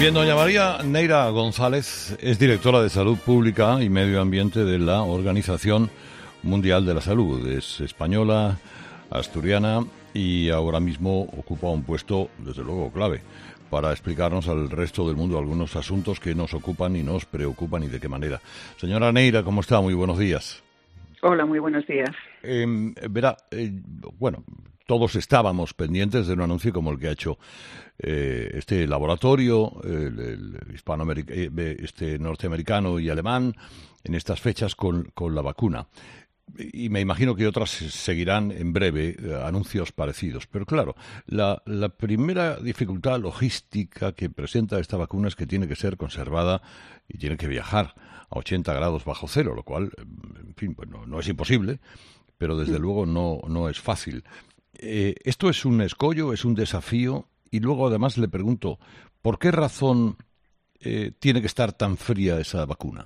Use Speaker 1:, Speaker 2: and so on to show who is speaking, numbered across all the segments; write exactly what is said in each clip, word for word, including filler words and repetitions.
Speaker 1: Bien, doña María Neira González es directora de Salud Pública y Medio Ambiente de la Organización Mundial de la Salud. Es española, asturiana y ahora mismo ocupa un puesto, desde luego, clave para explicarnos al resto del mundo algunos asuntos que nos ocupan y nos preocupan y de qué manera. Señora Neira, ¿cómo está? Muy buenos días.
Speaker 2: Hola, muy buenos días.
Speaker 1: Eh, verá, eh, bueno, todos estábamos pendientes de un anuncio como el que ha hecho eh, este laboratorio, el, el hispanoameric- eh, este norteamericano y alemán, en estas fechas con, con la vacuna. Y me imagino que otras seguirán en breve, eh, anuncios parecidos. Pero claro, la, la primera dificultad logística que presenta esta vacuna es que tiene que ser conservada y tiene que viajar a ochenta grados bajo cero, lo cual, en fin, pues no, no es imposible, pero desde luego no, no es fácil. Eh, esto es un escollo, es un desafío, y luego además le pregunto, ¿por qué razón eh, tiene que estar tan fría esa vacuna?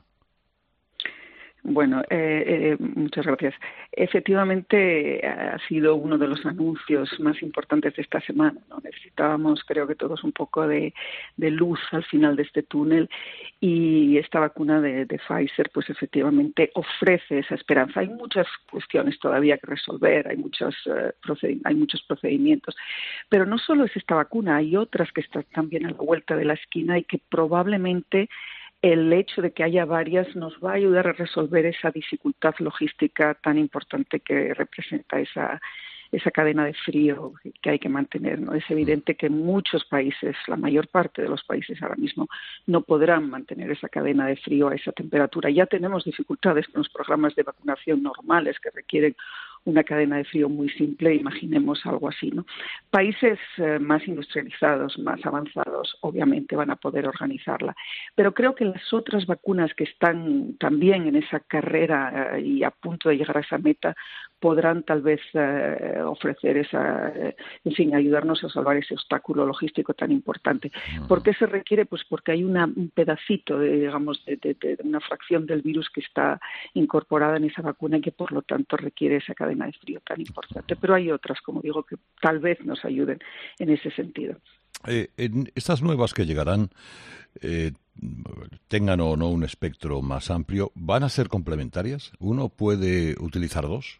Speaker 2: Bueno, eh, eh, muchas gracias. Efectivamente, ha sido uno de los anuncios más importantes de esta semana, ¿no? Necesitábamos, creo que todos, un poco de, de luz al final de este túnel, y esta vacuna de, de Pfizer, pues efectivamente ofrece esa esperanza. Hay muchas cuestiones todavía que resolver, hay muchos, uh, proced- hay muchos procedimientos, pero no solo es esta vacuna, hay otras que están también a la vuelta de la esquina y que probablemente el hecho de que haya varias nos va a ayudar a resolver esa dificultad logística tan importante que representa esa, esa cadena de frío que hay que mantener, ¿no? Es evidente que muchos países, la mayor parte de los países ahora mismo, no podrán mantener esa cadena de frío a esa temperatura. Ya tenemos dificultades con los programas de vacunación normales que requieren una cadena de frío muy simple, imaginemos algo así, ¿no? Países eh, más industrializados, más avanzados, obviamente van a poder organizarla. Pero creo que las otras vacunas que están también en esa carrera eh, y a punto de llegar a esa meta podrán tal vez eh, ofrecer esa, eh, en fin, ayudarnos a salvar ese obstáculo logístico tan importante. ¿Por qué se requiere? Pues porque hay una, un pedacito, de, digamos, de, de, de una fracción del virus que está incorporada en esa vacuna y que por lo tanto requiere esa cadena de frío tan importante. Pero hay otras, como digo, que tal vez nos ayuden en ese sentido.
Speaker 1: Eh, en estas nuevas que llegarán, eh, tengan o no un espectro más amplio, ¿van a ser complementarias? ¿Uno puede utilizar dos?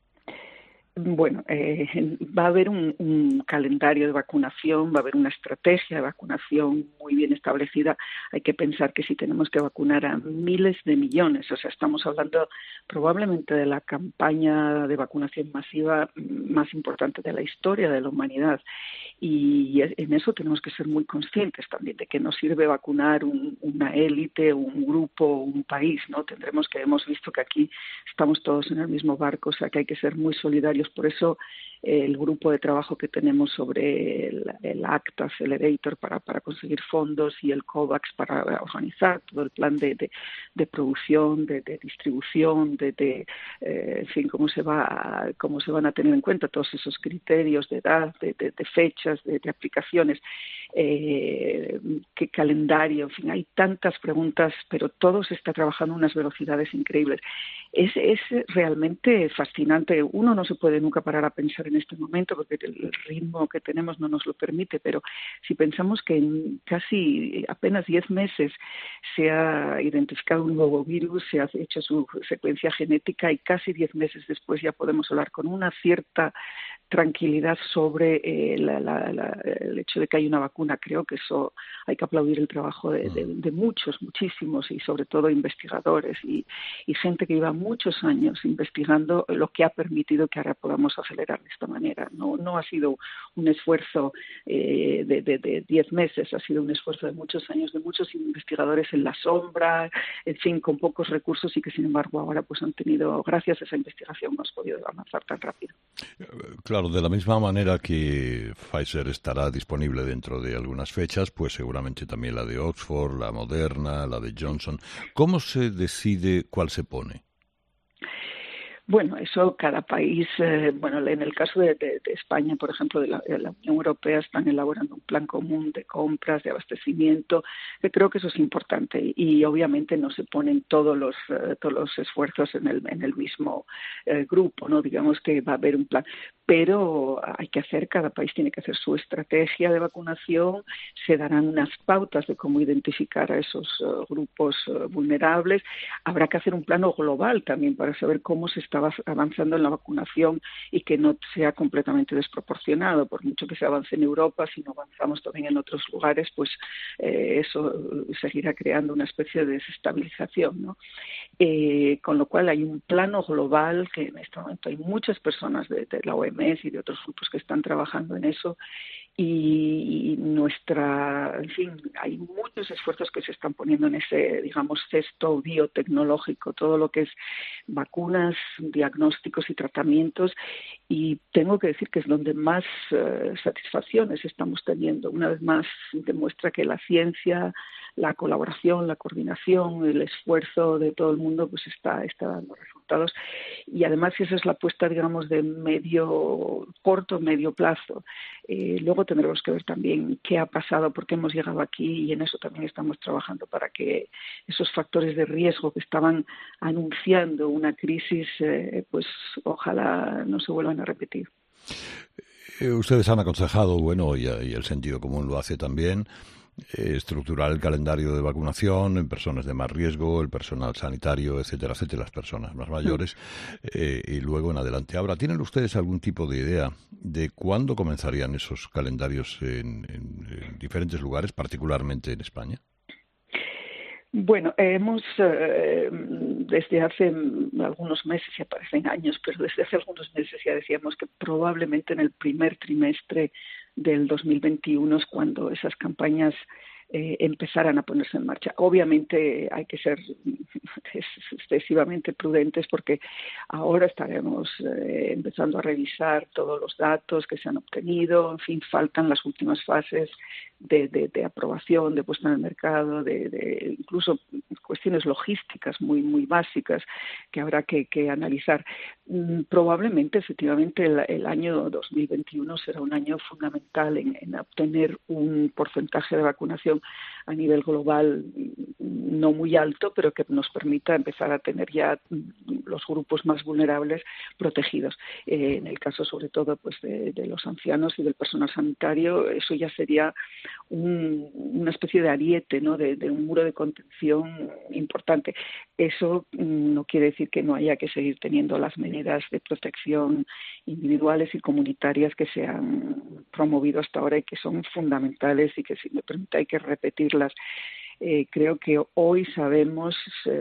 Speaker 2: Bueno, eh, va a haber un, un calendario de vacunación, va a haber una estrategia de vacunación muy bien establecida. Hay que pensar que si tenemos que vacunar a miles de millones, o sea, estamos hablando probablemente de la campaña de vacunación masiva más importante de la historia de la humanidad. Y en eso tenemos que ser muy conscientes también de que no sirve vacunar un, una élite, un grupo, un país, ¿no? Tendremos que, hemos visto que aquí estamos todos en el mismo barco, o sea que hay que ser muy solidarios. Por eso el grupo de trabajo que tenemos sobre el, el ACT Accelerator para, para conseguir fondos y el COVAX para organizar todo el plan de, de, de producción, de, de distribución, de, de eh, en fin, cómo se va a, cómo se van a tener en cuenta todos esos criterios de edad, de, de, de fechas, de, de aplicaciones, eh, qué calendario, en fin, hay tantas preguntas, pero todo se está trabajando a unas velocidades increíbles. Es, es realmente fascinante. Uno no se puede nunca parar a pensar en este momento porque el ritmo que tenemos no nos lo permite, pero si pensamos que en casi apenas diez meses se ha identificado un nuevo virus, se ha hecho su secuencia genética y casi diez meses después ya podemos hablar con una cierta tranquilidad sobre eh, la, la, la, el hecho de que hay una vacuna. Creo que eso hay que aplaudir el trabajo de, de, de muchos, muchísimos y sobre todo investigadores y, y gente que lleva muchos años investigando lo que ha permitido que ahora podamos acelerar de esta manera. No, no ha sido un esfuerzo eh, de, de, de diez meses, ha sido un esfuerzo de muchos años, de muchos investigadores en la sombra, en fin, con pocos recursos y que sin embargo ahora pues han tenido, gracias a esa investigación, hemos podido avanzar tan rápido.
Speaker 1: Claro, de la misma manera que Pfizer estará disponible dentro de algunas fechas, pues seguramente también la de Oxford, la Moderna, la de Johnson. ¿Cómo se decide cuál se pone?
Speaker 2: Bueno, eso cada país, eh, bueno, en el caso de, de, de España, por ejemplo, de la, de la Unión Europea, están elaborando un plan común de compras, de abastecimiento, que creo que eso es importante y, y obviamente no se ponen todos los eh, todos los esfuerzos en el en el mismo eh, grupo, ¿no? Digamos que va a haber un plan, pero hay que hacer, cada país tiene que hacer su estrategia de vacunación, se darán unas pautas de cómo identificar a esos uh, grupos uh, vulnerables, habrá que hacer un plano global también para saber cómo se está avanzando en la vacunación y que no sea completamente desproporcionado, por mucho que se avance en Europa, si no avanzamos también en otros lugares, pues eh, eso seguirá creando una especie de desestabilización, ¿no? Eh, con lo cual hay un plano global que en este momento hay muchas personas de, de la O M S y de otros grupos que están trabajando en eso y nuestra, en fin, hay muchos esfuerzos que se están poniendo en ese, digamos, cesto biotecnológico, todo lo que es vacunas, diagnósticos y tratamientos, y tengo que decir que es donde más uh, satisfacciones estamos teniendo. Una vez más demuestra que la ciencia, la colaboración, la coordinación, el esfuerzo de todo el mundo pues está, está dando resultados, y además esa es la apuesta, digamos, de medio, corto, medio plazo. Eh, luego tendremos que ver también qué ha pasado, por qué hemos llegado aquí, y en eso también estamos trabajando para que esos factores de riesgo que estaban anunciando una crisis, eh, pues ojalá no se vuelvan a repetir.
Speaker 1: Eh, ustedes han aconsejado, bueno, y, y el sentido común lo hace también, eh, estructurar el calendario de vacunación en personas de más riesgo, el personal sanitario, etcétera, etcétera, las personas más mayores, eh, y luego en adelante. Ahora, ¿tienen ustedes algún tipo de idea de cuándo comenzarían esos calendarios en, en, en diferentes lugares, particularmente en España?
Speaker 2: Bueno, hemos eh, desde hace algunos meses, ya parecen años, pero desde hace algunos meses ya decíamos que probablemente en el primer trimestre del dos mil veintiuno es cuando esas campañas eh, empezaran a ponerse en marcha. Obviamente hay que ser excesivamente prudentes porque ahora estaremos eh, empezando a revisar todos los datos que se han obtenido, en fin, faltan las últimas fases de, de, de aprobación, de puesta en el mercado, de, de incluso cuestiones logísticas muy muy básicas que habrá que, que analizar. Mm, probablemente, efectivamente, el, el año dos mil veintiuno será un año fundamental en, en obtener un porcentaje de vacunación a nivel global no muy alto, pero que nos permita empezar a tener ya los grupos más vulnerables protegidos. Eh, en el caso, sobre todo, pues de, de los ancianos y del personal sanitario, eso ya sería un, una especie de ariete, ¿no? de, de un muro de contención importante. Eso no quiere decir que no haya que seguir teniendo las medidas de protección individuales y comunitarias que se han promovido hasta ahora y que son fundamentales y que, si me permite, hay que repetirlas. Eh, creo que hoy sabemos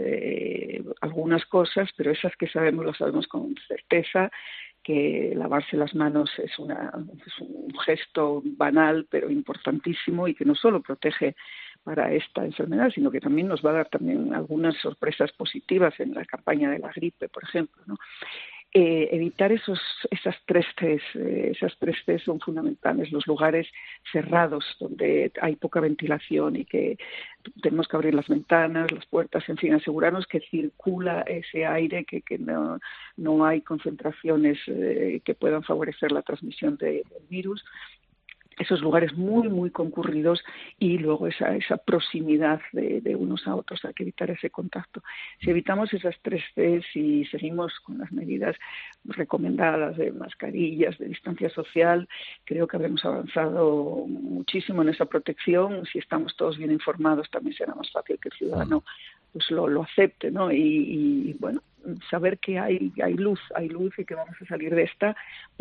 Speaker 2: eh, algunas cosas, pero esas que sabemos las sabemos con certeza, que lavarse las manos es, una, es un gesto banal pero importantísimo y que no solo protege para esta enfermedad, sino que también nos va a dar también algunas sorpresas positivas en la campaña de la gripe, por ejemplo, ¿no? Eh, evitar esos, esas tres Cs, eh, esas tres Cs son fundamentales, los lugares cerrados donde hay poca ventilación y que tenemos que abrir las ventanas, las puertas, en fin, asegurarnos que circula ese aire, que, que no, no hay concentraciones eh, que puedan favorecer la transmisión de, del virus. Esos lugares muy, muy concurridos y luego esa, esa proximidad de, de unos a otros, hay que evitar ese contacto. Si evitamos esas tres Cs y seguimos con las medidas recomendadas de mascarillas, de distancia social, creo que habremos avanzado muchísimo en esa protección. Si estamos todos bien informados, también será más fácil que el ciudadano pues lo, lo acepte, ¿no? Y, y bueno, saber que hay, hay luz, hay luz y que vamos a salir de esta,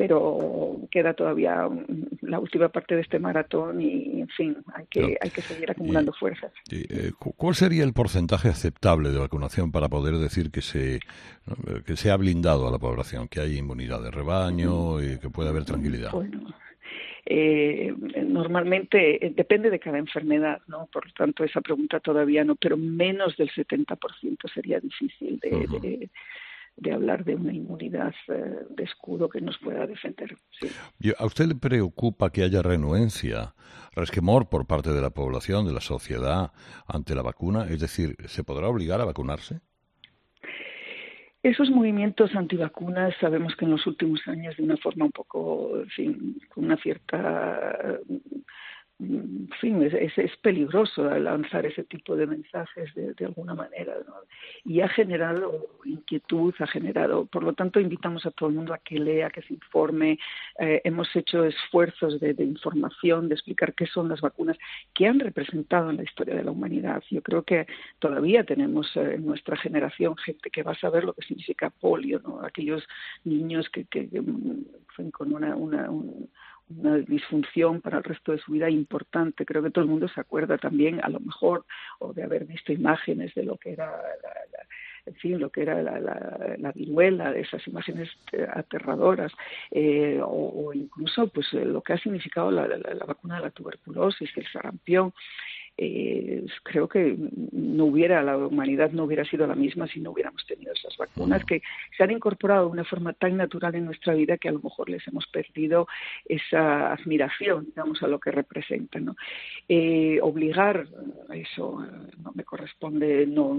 Speaker 2: pero queda todavía la última parte de este maratón y, en fin, hay que, claro. hay que seguir acumulando y, fuerzas.
Speaker 1: Y, eh, ¿Cuál sería el porcentaje aceptable de vacunación para poder decir que se, que se ha blindado a la población, que hay inmunidad de rebaño y que puede haber tranquilidad?
Speaker 2: Bueno, Eh, normalmente eh, depende de cada enfermedad, ¿no? Por lo tanto, esa pregunta todavía no, pero menos del setenta por ciento sería difícil de, uh-huh. de, de hablar de una inmunidad eh, de escudo que nos pueda defender. Sí.
Speaker 1: ¿A usted le preocupa que haya renuencia, resquemor por parte de la población, de la sociedad, ante la vacuna? Es decir, ¿se podrá obligar a vacunarse?
Speaker 2: Esos movimientos antivacunas sabemos que en los últimos años, de una forma un poco, en fin, con una cierta en fin, es, es, es peligroso lanzar ese tipo de mensajes de, de alguna manera, ¿no? Y ha generado inquietud, ha generado, por lo tanto, invitamos a todo el mundo a que lea, que se informe. Eh, hemos hecho esfuerzos de, de información, de explicar qué son las vacunas, qué han representado en la historia de la humanidad. Yo creo que todavía tenemos eh, en nuestra generación gente que va a saber lo que significa polio, ¿no? Aquellos niños que, que, que con una, una un, una disfunción para el resto de su vida importante. Creo que todo el mundo se acuerda también, a lo mejor, o de haber visto imágenes de lo que era, la, la, en fin, lo que era la, la, la viruela, de esas imágenes aterradoras, eh, o, o incluso pues lo que ha significado la, la, la vacuna de la tuberculosis, el sarampión. Eh, creo que no hubiera la humanidad no hubiera sido la misma si no hubiéramos tenido esas vacunas que se han incorporado de una forma tan natural en nuestra vida que a lo mejor les hemos perdido esa admiración, digamos, a lo que representan, ¿no? Eh, obligar a eso no me corresponde, no,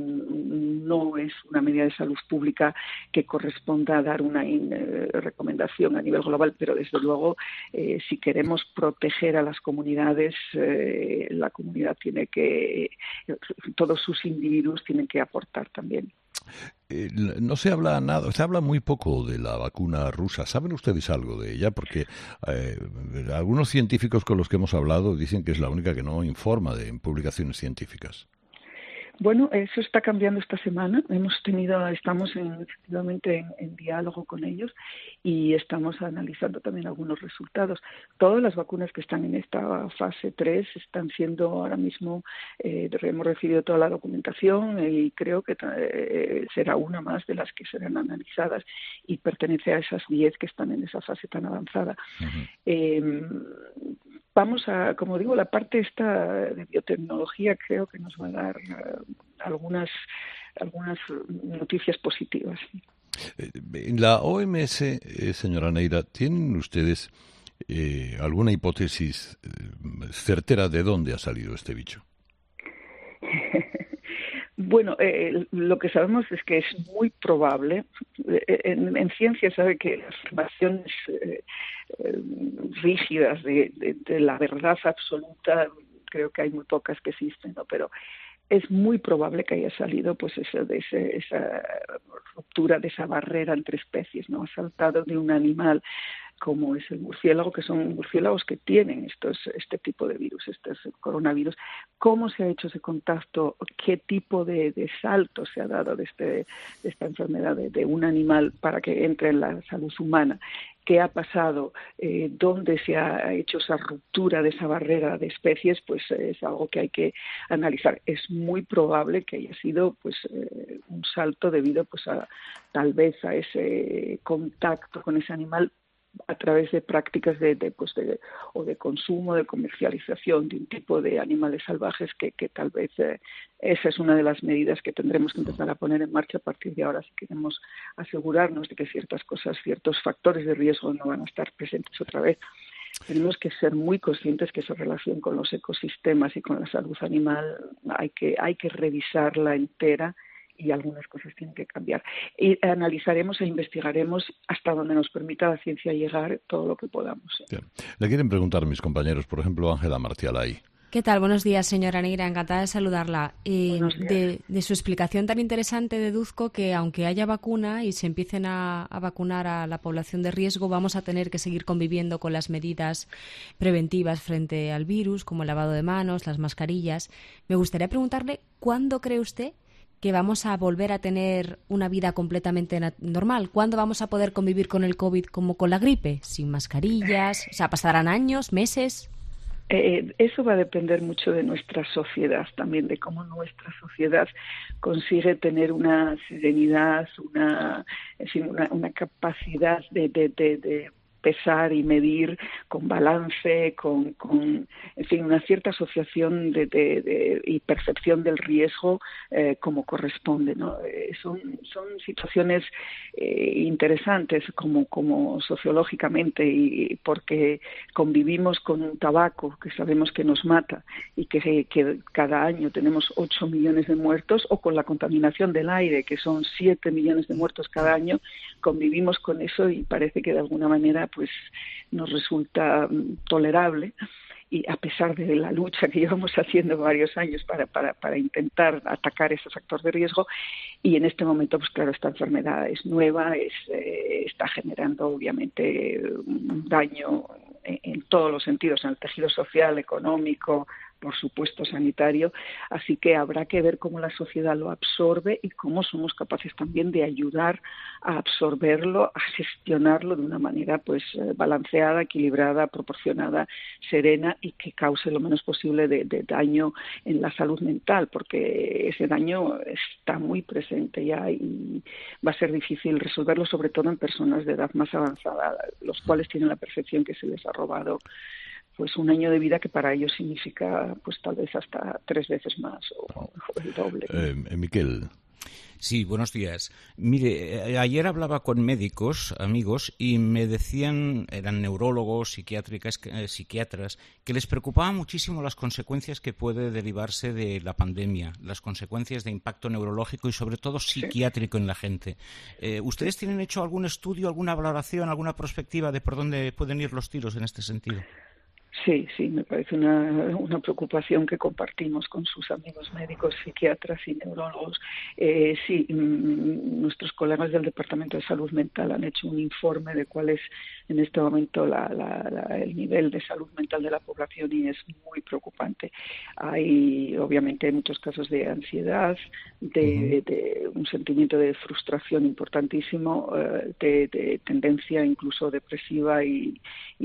Speaker 2: no es una medida de salud pública que corresponda a dar una in, eh, recomendación a nivel global, pero desde luego eh, si queremos proteger a las comunidades, eh, la comunidad tiene que, todos sus individuos tienen que aportar también.
Speaker 1: Eh, no se habla nada, se habla muy poco de la vacuna rusa. ¿Saben ustedes algo de ella? Porque eh, algunos científicos con los que hemos hablado dicen que es la única que no informa de en publicaciones científicas.
Speaker 2: Bueno, eso está cambiando esta semana. Hemos tenido, estamos en, efectivamente en, en diálogo con ellos y estamos analizando también algunos resultados. Todas las vacunas que están en esta fase tres están siendo ahora mismo, eh, hemos recibido toda la documentación y creo que eh, será una más de las que serán analizadas y pertenece a esas diez que están en esa fase tan avanzada. Uh-huh. Eh, Vamos a, como digo, la parte esta de biotecnología creo que nos va a dar uh, algunas algunas noticias positivas.
Speaker 1: En la O M S, eh, señora Neira, ¿tienen ustedes eh, alguna hipótesis eh, certera de dónde ha salido este bicho?
Speaker 2: Bueno, eh, lo que sabemos es que es muy probable. En, en ciencia sabe que las afirmaciones eh, eh, rígidas de, de, de la verdad absoluta, creo que hay muy pocas que existen, ¿no? Pero es muy probable que haya salido pues eso, de ese, esa ruptura de esa barrera entre especies, ¿no? Ha saltado de un animal como es el murciélago, que son murciélagos que tienen estos, este tipo de virus, estos coronavirus. ¿Cómo se ha hecho ese contacto? ¿Qué tipo de, de salto se ha dado de, este, de esta enfermedad de, de un animal para que entre en la salud humana? ¿Qué ha pasado? Eh, ¿Dónde se ha hecho esa ruptura de esa barrera de especies? Pues eh, es algo que hay que analizar. Es muy probable que haya sido pues eh, un salto debido pues a tal vez a ese contacto con ese animal a través de prácticas de, de, pues de, o de consumo, de comercialización de un tipo de animales salvajes que, que tal vez eh, esa es una de las medidas que tendremos que empezar a poner en marcha a partir de ahora si queremos asegurarnos de que ciertas cosas, ciertos factores de riesgo no van a estar presentes otra vez. Tenemos que ser muy conscientes que esa relación con los ecosistemas y con la salud animal hay que, hay que revisarla entera y algunas cosas tienen que cambiar. Y analizaremos e investigaremos hasta donde nos permita la ciencia llegar todo lo que podamos. ¿Sí?
Speaker 1: Le quieren preguntar mis compañeros, por ejemplo, Ángela Martialay.
Speaker 3: ¿Qué tal? Buenos días, señora Neira. Encantada de saludarla. Eh, de, de su explicación tan interesante deduzco que aunque haya vacuna y se empiecen a, a vacunar a la población de riesgo, vamos a tener que seguir conviviendo con las medidas preventivas frente al virus, como el lavado de manos, las mascarillas. Me gustaría preguntarle, ¿cuándo cree usted que vamos a volver a tener una vida completamente normal? ¿Cuándo vamos a poder convivir con el COVID como con la gripe? Sin mascarillas, o sea, ¿pasarán años, meses?
Speaker 2: Eh, eso va a depender mucho de nuestra sociedad, también de cómo nuestra sociedad consigue tener una serenidad, una, en fin, una, una capacidad de, de, de, de pesar y medir con balance, con, con en fin, una cierta asociación de, de, de, y percepción del riesgo eh, como corresponde, ¿no? Eh, son, son situaciones eh, interesantes como, como sociológicamente y porque convivimos con un tabaco que sabemos que nos mata y que, que cada año tenemos ocho millones de muertos, o con la contaminación del aire, que son siete millones de muertos cada año. Convivimos con eso y parece que de alguna manera pues nos resulta tolerable, y a pesar de la lucha que llevamos haciendo varios años para, para, para intentar atacar ese factor de riesgo, y en este momento, pues claro, esta enfermedad es nueva, es, eh, está generando obviamente un daño en, en todos los sentidos, en el tejido social, económico, por supuesto sanitario, así que habrá que ver cómo la sociedad lo absorbe y cómo somos capaces también de ayudar a absorberlo, a gestionarlo de una manera pues balanceada, equilibrada, proporcionada, serena y que cause lo menos posible de, de daño en la salud mental, porque ese daño está muy presente ya y va a ser difícil resolverlo, sobre todo en personas de edad más avanzada, los cuales tienen la percepción que se les ha robado pues un año de vida que para ellos significa pues tal vez hasta tres veces más o, o el doble.
Speaker 1: Eh, eh, Miquel.
Speaker 4: Sí, buenos días. Mire, ayer hablaba con médicos, amigos, y me decían, eran neurólogos, psiquiátricas, eh, psiquiatras, que les preocupaban muchísimo las consecuencias que puede derivarse de la pandemia, las consecuencias de impacto neurológico y sobre todo psiquiátrico en la gente. Eh, ¿Ustedes tienen hecho algún estudio, alguna valoración, alguna perspectiva de por dónde pueden ir los tiros en este sentido?
Speaker 2: Sí, sí, me parece una, una preocupación que compartimos con sus amigos médicos, psiquiatras y neurólogos. Eh, sí, mm, nuestros colegas del Departamento de Salud Mental han hecho un informe de cuál es en este momento la, la, la, el nivel de salud mental de la población y es muy preocupante. Hay, obviamente, muchos casos de ansiedad, de, uh-huh. de un sentimiento de frustración importantísimo, eh, de, de tendencia incluso depresiva y,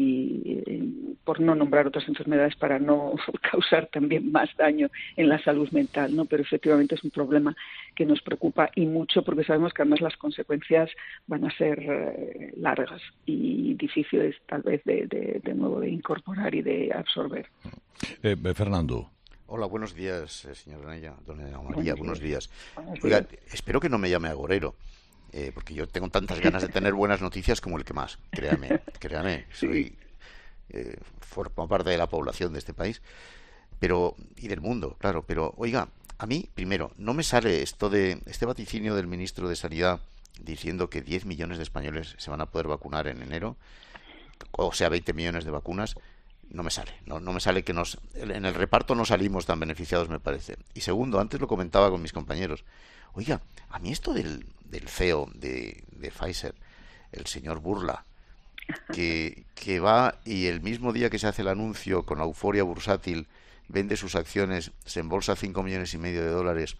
Speaker 2: y, y por no nombrar otras enfermedades para no causar también más daño en la salud mental, ¿no? Pero efectivamente es un problema que nos preocupa y mucho porque sabemos que además las consecuencias van a ser eh, largas y difíciles tal vez de, de, de nuevo de incorporar y de absorber.
Speaker 1: Eh, Fernando.
Speaker 5: Hola, buenos días, señora Naya, doña María, buenos días. Oiga, espero que no me llame agorero. Eh, porque yo tengo tantas ganas de tener buenas noticias como el que más, créame, créame, soy eh, formo parte de la población de este país, pero y del mundo, claro, pero oiga, a mí, primero, no me sale esto de este vaticinio del ministro de Sanidad diciendo que diez millones de españoles se van a poder vacunar en enero, o sea, veinte millones de vacunas, no me sale, no, no me sale que nos en el reparto no salimos tan beneficiados, me parece. Y segundo, antes lo comentaba con mis compañeros, oiga, a mí esto del, del C E O de, de Pfizer, el señor Burla, que, que va y el mismo día que se hace el anuncio con la euforia bursátil vende sus acciones, se embolsa cinco millones y medio de dólares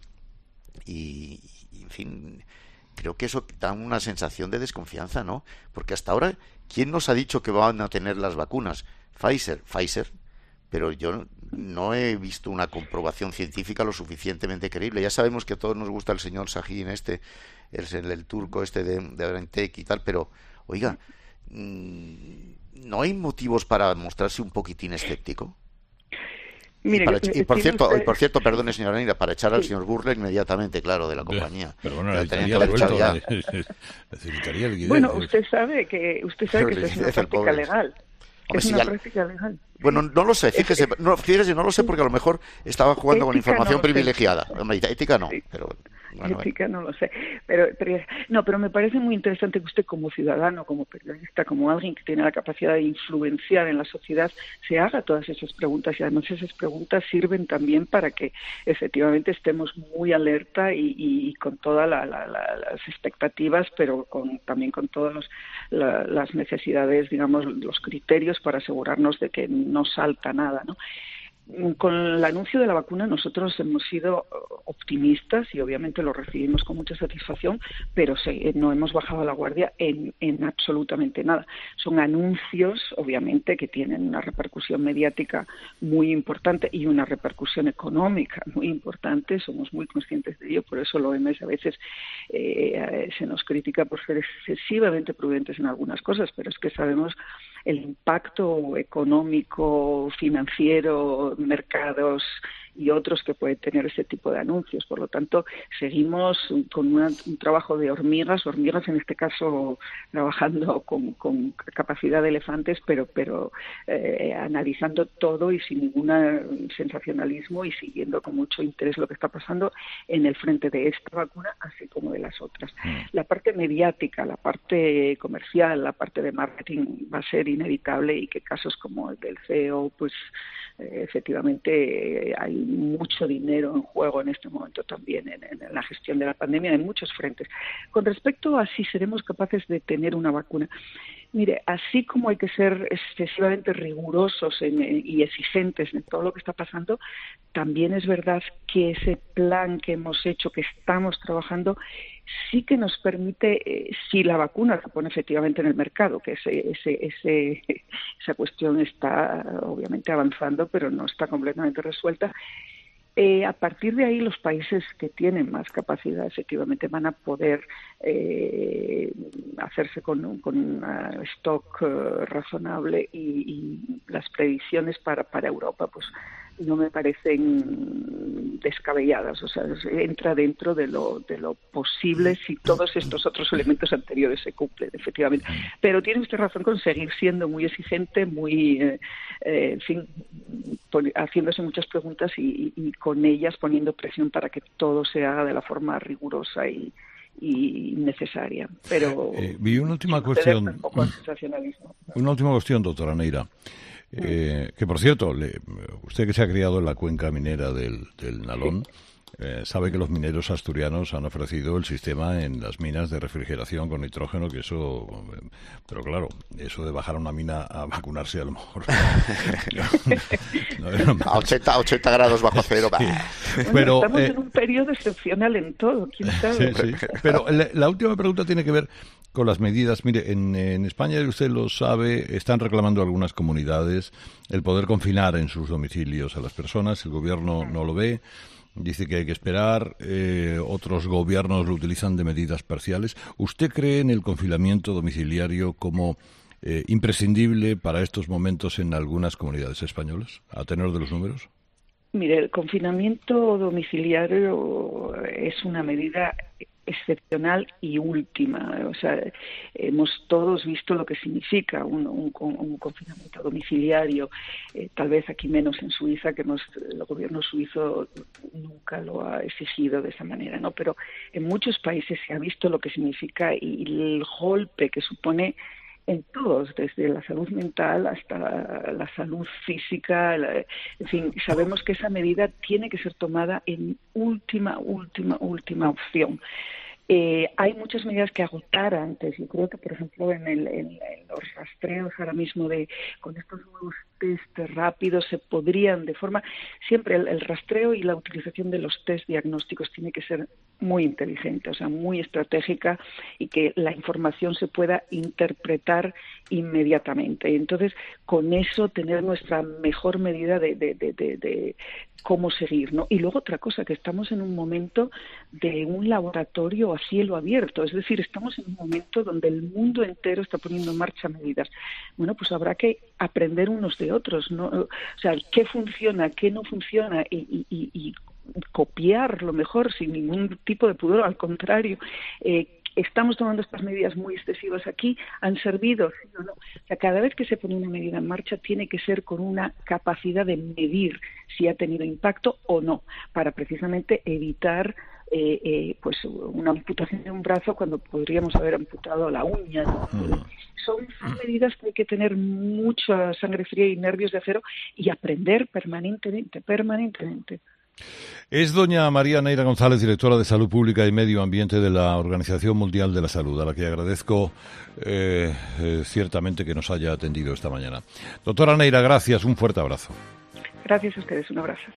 Speaker 5: y, y en fin, creo que eso da una sensación de desconfianza, ¿no? Porque hasta ahora, ¿quién nos ha dicho que van a tener las vacunas? Pfizer, Pfizer, pero yo no he visto una comprobación científica lo suficientemente creíble. Ya sabemos que a todos nos gusta el señor Sahin este, el, el turco este de, de BioNTech y tal, pero, oiga, ¿no hay motivos para mostrarse un poquitín escéptico? Mire, y, para, y por cierto, usted... por cierto, perdone señora Neira, para echar al sí. señor Burla inmediatamente, claro, de la compañía.
Speaker 1: Pero bueno, necesitaría, vuelto, necesitaría el
Speaker 2: Bueno, usted sabe que usted sabe que es una práctica legal.
Speaker 5: Hombre,
Speaker 2: es
Speaker 5: si
Speaker 2: una
Speaker 5: ya...
Speaker 2: práctica legal.
Speaker 5: Bueno, no lo sé, fíjese, no, fíjese, no lo sé porque a lo mejor estaba jugando ética con información no privilegiada. Hombre, ética no, sí. pero... Bueno,
Speaker 2: ética no lo sé, pero, pero no, pero me parece muy interesante que usted como ciudadano, como periodista, como alguien que tiene la capacidad de influenciar en la sociedad, se haga todas esas preguntas y además esas preguntas sirven también para que efectivamente estemos muy alerta y, y con todas la, la, la, las expectativas, pero con, también con todas los, la, las necesidades, digamos, los criterios para asegurarnos de que no salta nada, ¿no? Con el anuncio de la vacuna nosotros hemos sido optimistas y obviamente lo recibimos con mucha satisfacción, pero se, no hemos bajado la guardia en, en absolutamente nada. Son anuncios, obviamente, que tienen una repercusión mediática muy importante y una repercusión económica muy importante. Somos muy conscientes de ello, por eso la O M S a veces eh, se nos critica por ser excesivamente prudentes en algunas cosas, pero es que sabemos el impacto económico, financiero, mercados y otros que pueden tener ese tipo de anuncios. Por lo tanto, seguimos con una, un trabajo de hormigas, hormigas en este caso trabajando con, con capacidad de elefantes, pero, pero eh, analizando todo y sin ningún sensacionalismo y siguiendo con mucho interés lo que está pasando en el frente de esta vacuna, así como de las otras. La parte mediática, la parte comercial, la parte de marketing va a ser inevitable, y que casos como el del C E O, pues eh, efectivamente eh, hay mucho dinero en juego en este momento también en, en la gestión de la pandemia en muchos frentes. Con respecto a si seremos capaces de tener una vacuna, mire, así como hay que ser excesivamente rigurosos en, en, y exigentes en todo lo que está pasando, también es verdad que ese plan que hemos hecho, que estamos trabajando, sí que nos permite, eh, si la vacuna se pone efectivamente en el mercado, que ese, ese, ese, esa cuestión está obviamente avanzando, pero no está completamente resuelta. Eh, a partir de ahí, los países que tienen más capacidad efectivamente van a poder eh, hacerse con, con un stock uh, razonable, y, y las previsiones para, para Europa pues no me parecen descabelladas. O sea, entra dentro de lo, de lo posible si todos estos otros elementos anteriores se cumplen, efectivamente. Pero tiene usted razón con seguir siendo muy exigente, muy, eh, eh, en fin, pon, haciéndose muchas preguntas y, y, y con ellas poniendo presión para que todo se haga de la forma rigurosa y, y necesaria. Pero
Speaker 1: eh, y una última cuestión,
Speaker 2: un poco al sensacionalismo.
Speaker 1: Una última cuestión, doctora Neira. Eh, que por cierto, le, usted que se ha criado en la cuenca minera del, del Nalón, eh, sabe que los mineros asturianos han ofrecido el sistema en las minas de refrigeración con nitrógeno, que eso, pero claro, eso de bajar a una mina a vacunarse a lo mejor no, no, no,
Speaker 5: a ochenta, ochenta grados bajo cero.
Speaker 1: Sí,
Speaker 2: bueno,
Speaker 1: pero
Speaker 2: estamos
Speaker 1: eh,
Speaker 2: en un periodo excepcional en todo, quién sabe.
Speaker 1: Sí, sí. Pero la, la última pregunta tiene que ver con las medidas. Mire, en, en España, usted lo sabe, están reclamando algunas comunidades el poder confinar en sus domicilios a las personas. El gobierno no lo ve, dice que hay que esperar. Eh, otros gobiernos lo utilizan de medidas parciales. ¿Usted cree en el confinamiento domiciliario como eh, imprescindible para estos momentos en algunas comunidades españolas, a tenor de los números?
Speaker 2: Mire, el confinamiento domiciliario es una medida excepcional y última. O sea, hemos todos visto lo que significa un, un, un confinamiento domiciliario. Eh, tal vez aquí menos en Suiza, que hemos, el gobierno suizo nunca lo ha exigido de esa manera, ¿no? Pero en muchos países se ha visto lo que significa y el golpe que supone en todos, desde la salud mental hasta la, la salud física. La, en fin, sabemos que esa medida tiene que ser tomada en última, última, última opción. Eh, hay muchas medidas que agotar antes. Yo creo que, por ejemplo, en, el, en, en los rastreos ahora mismo de con estos nuevos test rápidos se podrían, de forma siempre el, el rastreo y la utilización de los test diagnósticos tiene que ser muy inteligente, o sea, muy estratégica, y que la información se pueda interpretar inmediatamente. Entonces, con eso tener nuestra mejor medida de, de, de, de, de cómo seguir, ¿no? Y luego otra cosa, que estamos en un momento de un laboratorio a cielo abierto, es decir, estamos en un momento donde el mundo entero está poniendo en marcha medidas. Bueno, pues habrá que aprender unos de otros, ¿no? O sea, qué funciona, qué no funciona, y, y, y copiar lo mejor sin ningún tipo de pudor, al contrario. Eh, estamos tomando estas medidas muy excesivas aquí, ¿han servido? ¿Sí o no? O sea, cada vez que se pone una medida en marcha tiene que ser con una capacidad de medir si ha tenido impacto o no, para precisamente evitar eh, eh, pues una amputación de un brazo cuando podríamos haber amputado la uña, ¿no? Mm. Son medidas que hay que tener mucha sangre fría y nervios de acero y aprender permanentemente, permanentemente.
Speaker 1: Es doña María Neira González, directora de Salud Pública y Medio Ambiente de la Organización Mundial de la Salud, a la que agradezco eh, eh, ciertamente que nos haya atendido esta mañana. Doctora Neira, gracias, un fuerte abrazo.
Speaker 2: Gracias a ustedes, un abrazo.